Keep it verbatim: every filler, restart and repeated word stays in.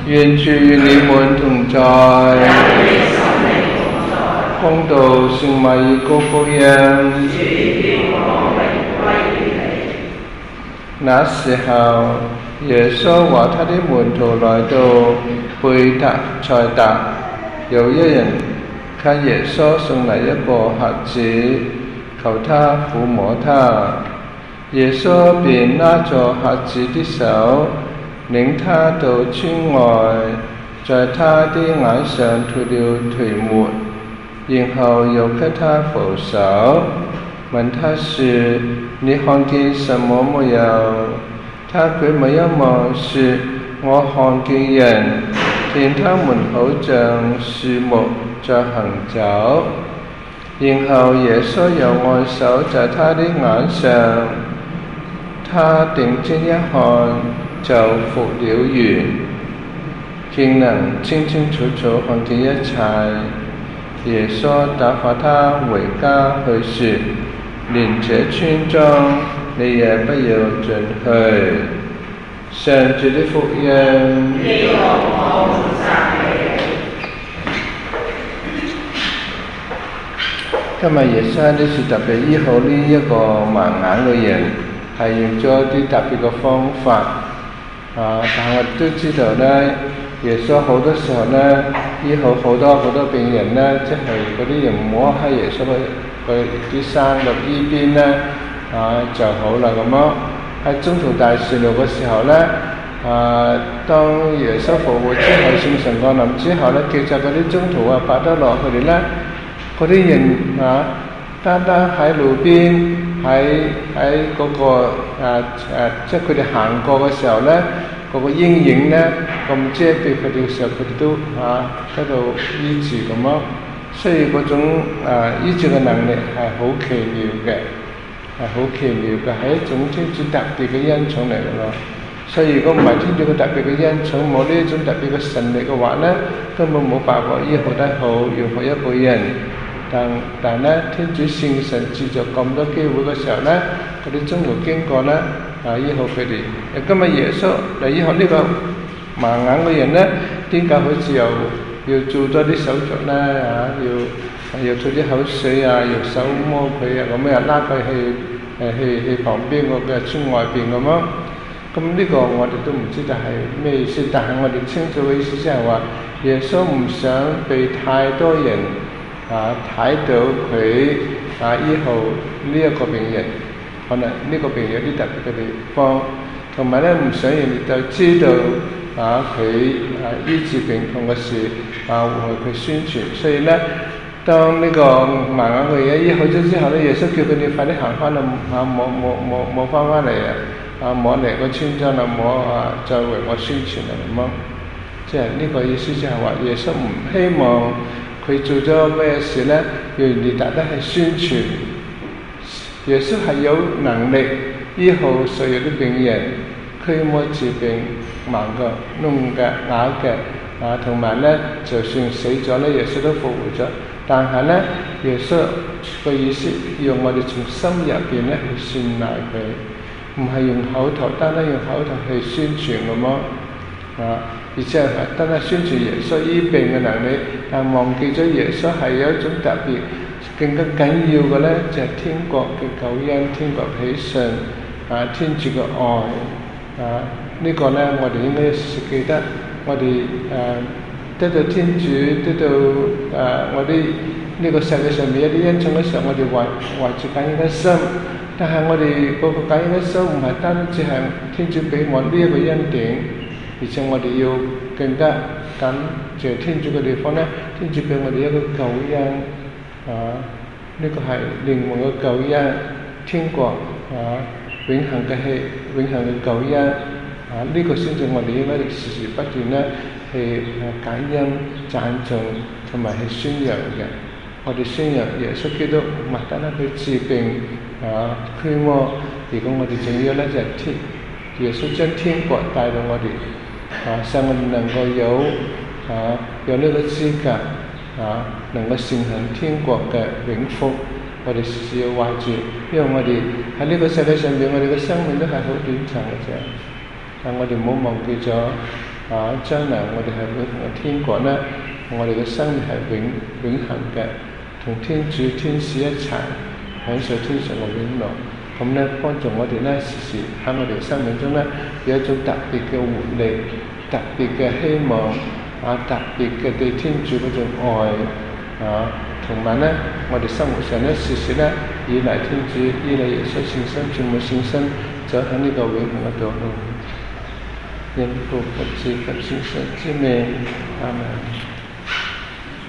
願主與你們同在，恭讀聖馬爾谷福音。那時候，耶穌和他的門徒來到貝塔賽達，有一人看耶穌送來一個瞎子，求他撫摸他。耶穌便拉着瞎子的手，領他到村外，在他的眼上塗了唾沫，然後又給他扶手，問他說：你看見什麼沒有？他舉目一望，說：我看見人，見他們好像樹木在行走。然後耶穌又按手在他的眼上，他定睛一看，就復了原，竟能清清楚楚看見一切。耶穌打發他回家去說：連這村莊你也不要進去。上主的福音。今日耶穌呢是特別醫好呢一個盲眼嘅人，係用咗啲特別嘅方法啊！但係我都知道咧，耶穌好多時候咧醫好好多好多病人咧，即係嗰啲人摸喺耶穌嘅佢啲衫嘅衣邊咧啊就好啦咁樣。喺中途大事路嘅時候咧啊，當耶穌復活之後，聖神降臨之後咧，其實嗰啲中途啊，伯多祿佢哋咧。嗰啲人啊，單單喺路邊，喺喺嗰個啊啊，即係佢哋行過嘅時候咧，嗰、那個陰影咧咁遮蔽佢哋嘅時候，佢哋都啊喺度醫治咁咯。所以嗰種啊醫治嘅能力係好奇妙嘅，係好奇妙嘅，係一種天主特別嘅恩寵嚟嘅咯。所以如果唔係天主嘅特別嘅恩寵，冇呢一種特別嘅神力嘅話咧，根本冇辦法醫好得好，要好一個人。但但咧，天主聖神賜咗咁多機會嘅時候咧，嗰啲中途經過咧，啊醫好佢哋。今日耶穌嚟醫好呢個盲眼嘅人咧，點解好似又要做多啲手續咧？啊，要要吐啲口水啊，用手摸佢啊，咁樣拉佢去誒去去旁邊個嘅村外邊咁樣。咁呢個我哋都唔知道係咩意思，但係我哋清楚嘅意思即係話，耶穌唔想被太多人啊睇到佢啊醫好呢一個病人，可能呢個病人有啲特別嘅地方，同埋咧唔想人哋就知道啊佢啊醫治病痛嘅事啊為佢宣傳，所以咧當呢個盲眼嘅人醫好咗之後咧，耶穌叫佢哋快啲行翻嚟啊摸摸摸摸翻翻嚟啊！啊！摸嚟個村莊啦，摸啊，再為我宣傳啊咁樣，即係呢個意思，就係話耶穌唔希望佢做咗咩事咧，要人哋大家去宣傳。耶穌係有能力醫好所有啲病人，驅魔治病、盲嘅、聾嘅、啞嘅啊，同埋咧，就算死咗咧，耶穌都復活咗。但係咧，耶穌個意思要我哋從心入邊咧去信賴佢。唔係用口頭，單單用口頭去宣傳咁咯，啊！而且係單單宣傳耶穌醫病嘅能力，但忘記咗耶穌係有一種特別更加緊要嘅咧，就係、是、天國嘅救恩、天國喜訊啊、天主嘅愛啊！這個、呢個咧，我哋應該記得，我哋誒、啊、得到天主，得到誒、啊、我哋呢個世界上面一啲恩寵嘅時候，我哋懷懷住感恩嘅心。但係我哋嗰個感恩嘅心唔係單止係天主俾我呢一個恩典，而且我哋要更加感謝天主嘅地方咧，天主俾我哋一個救恩啊！呢、這個係靈魂嘅救恩，天國啊，永恆嘅係永恆嘅救恩啊！呢、這個先至我哋應該時時不斷咧去感恩、讚頌同埋去宣揚嘅。我哋宣揚耶穌基督，唔係單單去治病啊驅魔，如果我哋仲要咧就係天耶穌將天國帶到我哋啊，使我哋能夠有啊有呢個資格啊，能夠承行天國嘅永福。我哋時時要懷住，因為我哋喺呢個世界上面，我哋嘅生命都係好短暫嘅啫。但我哋唔好忘記咗啊，將來我哋係會同個天國咧，我哋嘅生命係永永恆嘅，同天主天使一齊享受天上嘅永樂。咁咧幫助我哋咧時時喺我哋生命中咧有一種特別嘅活力、特別嘅希望啊、特別嘅對天主嗰種愛啊，同埋咧我哋生活上咧時時咧依賴天主、依賴耶穌聖心、全部聖心，走喺呢個永恆嘅道路。因父及子及聖神之名，阿門。